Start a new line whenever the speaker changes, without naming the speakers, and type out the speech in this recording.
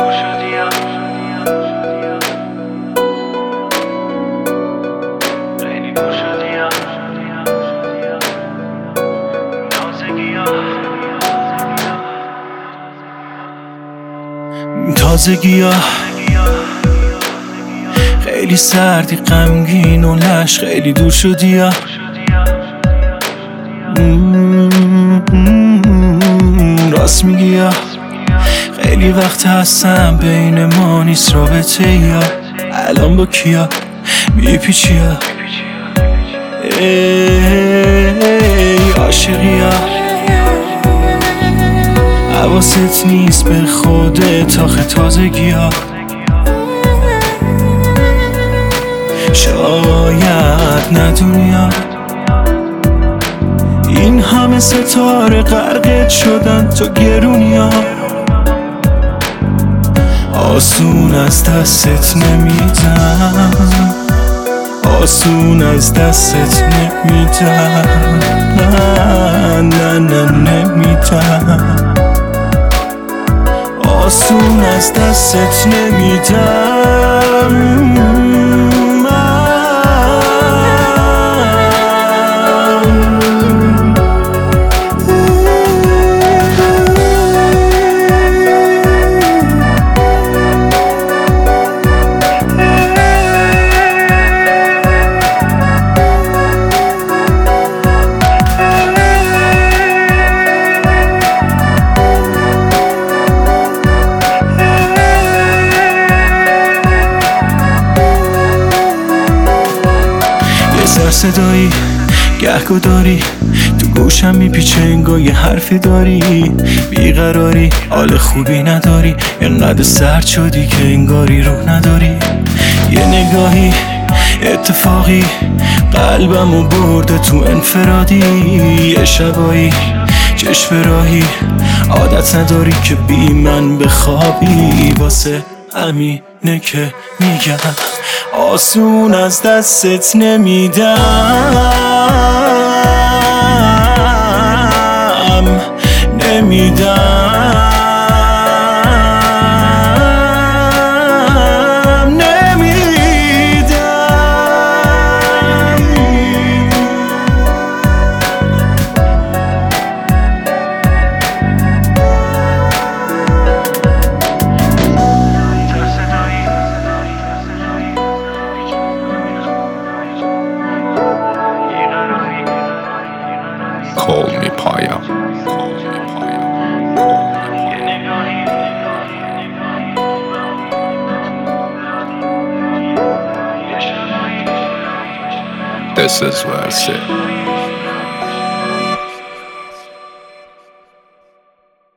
تازگی‌ها خیلی سردی، غمگین و لش خیلی دور شدی یا راست میگی یا خیلی وقت هستم بین ما نیست رابطه یا الان با کیا میپیچی یا ای عاشقی یا حواست نیست به خودت آخه تازگی ها شاید ندونی ها این همه ستاره غرقت شدن تو گرونی ها آسون از دستت نمیدم آسون از دستت نمیدم نه نمیدم آسون از دستت نمیدم سر صدایی گهگو داری تو گوشم میپیچه انگار یه حرفی داری بیقراری حال خوبی نداری اینقدر سرد شدی که انگاری روح نداری یه نگاهی اتفاقی قلبمو برده تو انفرادی یه شبایی چشم راهی عادت نداری که بی من بخوابی واسه همینه که میگم آسون از دستت نمیدم نمیدم
Call me Paya. This is where I sit.